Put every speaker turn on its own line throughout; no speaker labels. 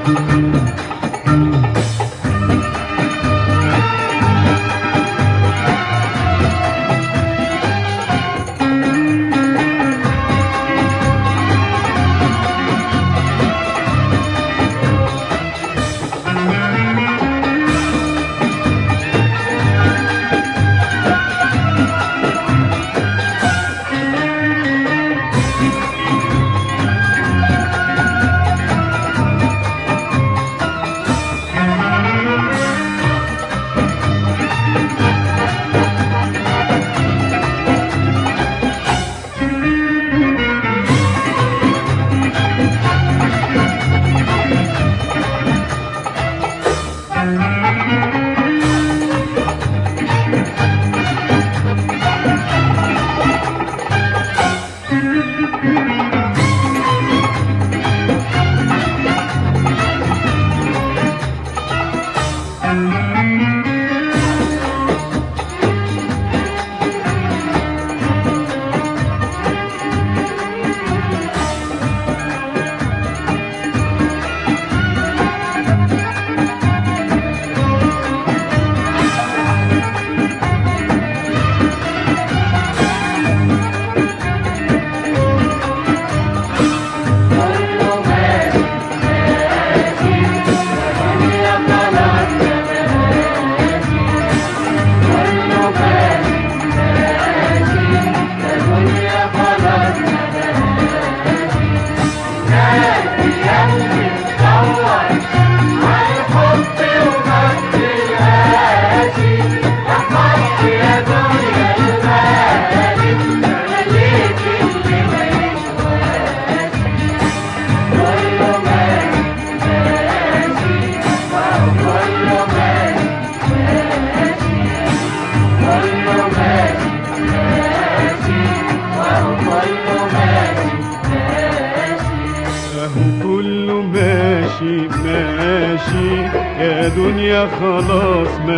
يا دنيا خلاص ما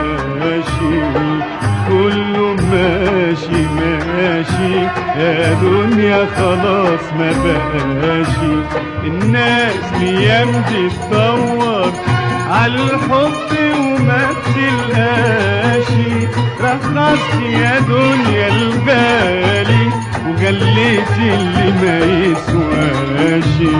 بقاشي، كله ماشي ماشي يا دنيا خلاص ما بقاشي. الناس الايام دي تدور عالحب وما تلقاشي، رخصت يا دنيا الغالي وجليت اللي ما يسواشي.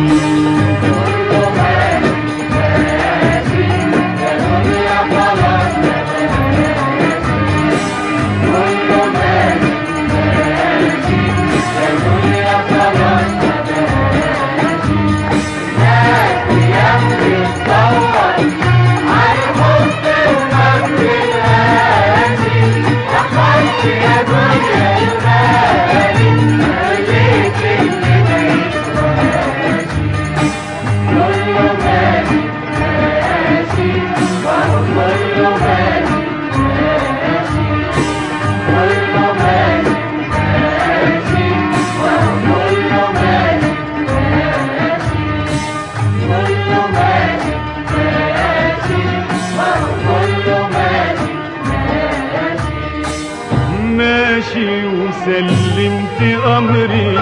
ماشي وسلمت أمري،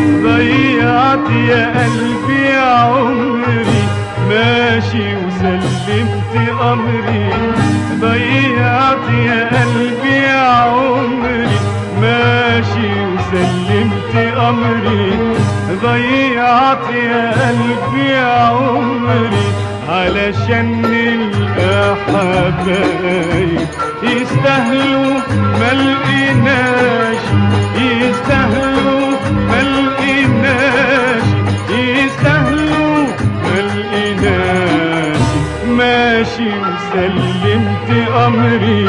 ضيعت يا قلبي عمري. ماشي وسلمت أمري، ضيعت يا قلبي عمري. ماشي وسلمت أمري، ضيعت يا قلبي عمري. علشان نلقى حبايب يستاهلوا ما لقيناش، يستاهلوا ما لقيناش، يستاهلوا ما لقيناش. ماشي وسلمت أمري،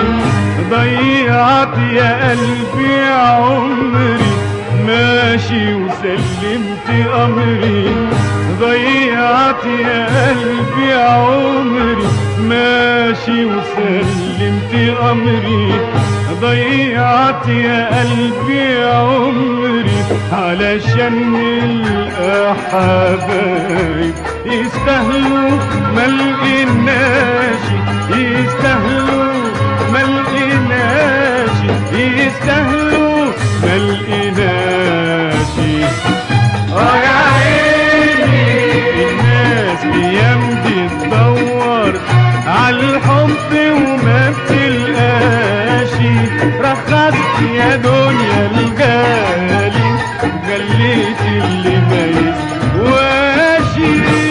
ضيعت يا قلبي عمري. ماشي وسلمت أمري، ضيعت يا قلبي عمري. ماشي وسلمت أمري، ضيعت يا قلبي عمري. علشان نلقى حبايب يستاهلوا ما لقيناش، يستاهلوا ما لقيناش، يستاهلوا ما لقيناش. يا عيني الناس الناس ايام بتدور عالحب وما بتلقاشي، رخصت يا دنيا الغالي غليت اللي ما يسواشي.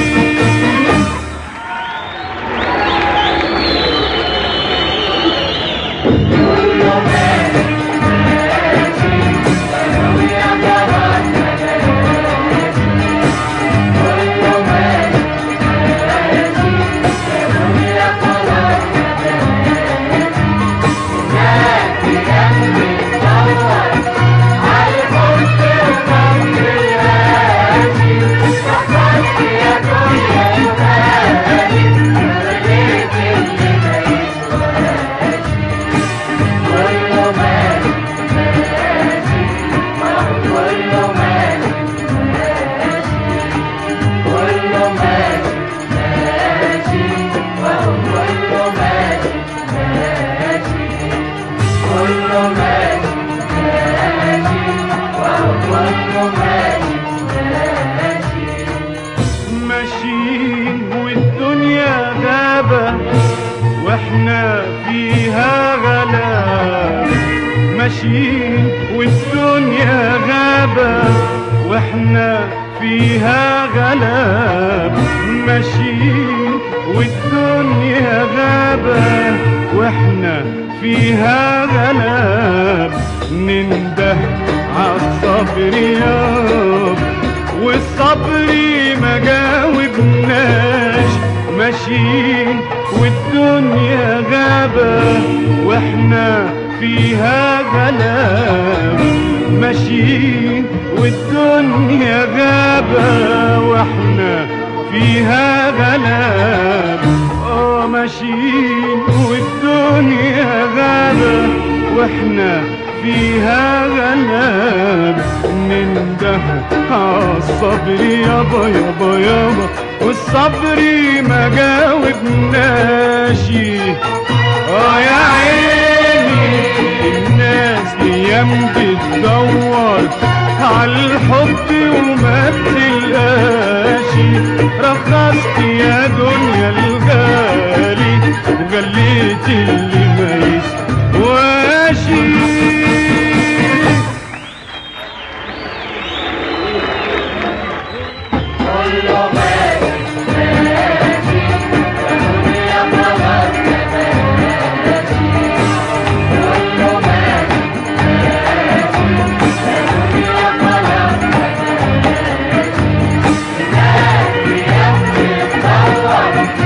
ماشيين والدنيا غابة واحنا فيها غلاب، ماشيين والدنيا غابة واحنا فيها غلاب، ماشيين والدنيا غابة واحنا فيها غلاب. ننده عالصبر ياب والصبر ما جاوبناش، ماشيين والدنيا غابة واحنا فيها غلاب، ماشيين والدنيا غابة واحنا فيها غلاب. ماشيين والدنيا غابة واحنا فيها غلاب. ننده عالصبر يابا يابا يابا والصبر ما جاوبناش. يا عيني الناس ايام بتدور عالحب وما بتلقاشي، رخصت يا دنيا الغالي وغليت اللي ما يسواشي.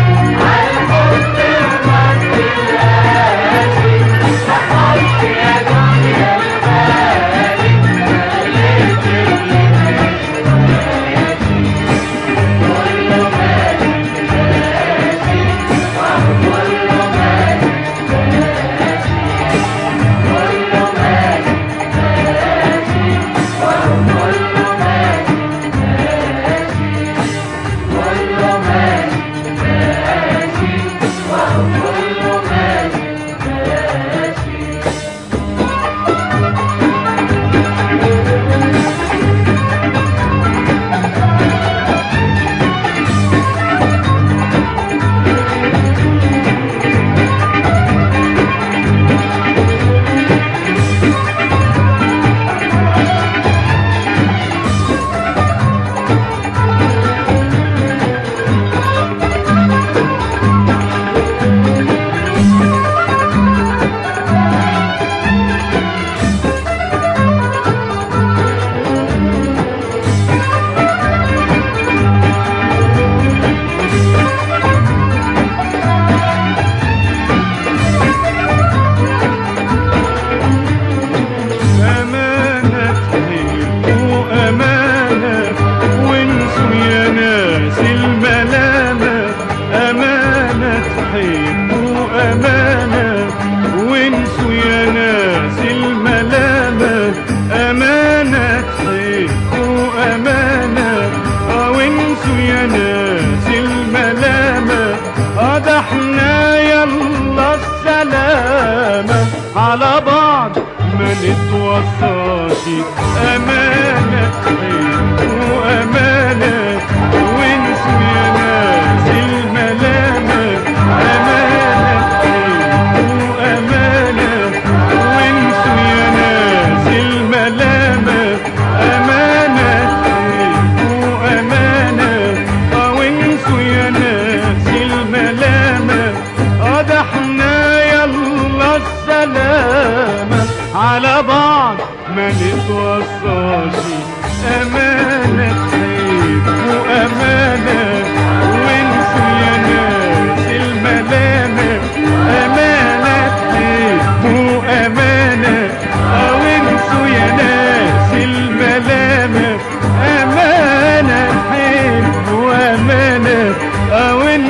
Yeah.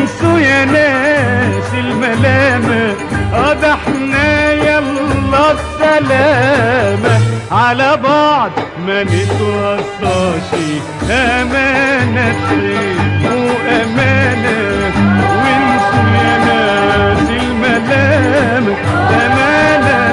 وانسوا يا ناس الملامة، ده احنا يلا السلامة على بعض ما نتوصاش، أمانة وأمانة. وانسوا يا ناس الملامة، أمانة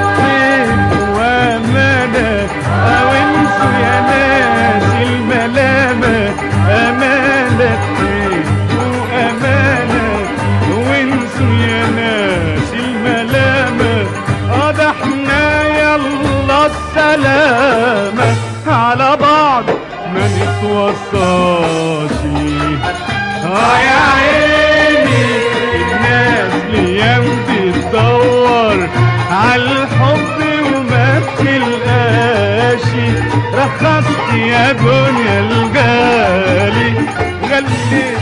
وأمانة. وانسوا يا ناس الملامة، أمانة وأمانة. وانسوا يا ناس الملامة، ده احنا يلا السلامة على بعض ما نتوصاش. يا عيني الناس ليام بتدور عالحب وما بتلقاش، رخصت يا دنيا الغالي غليت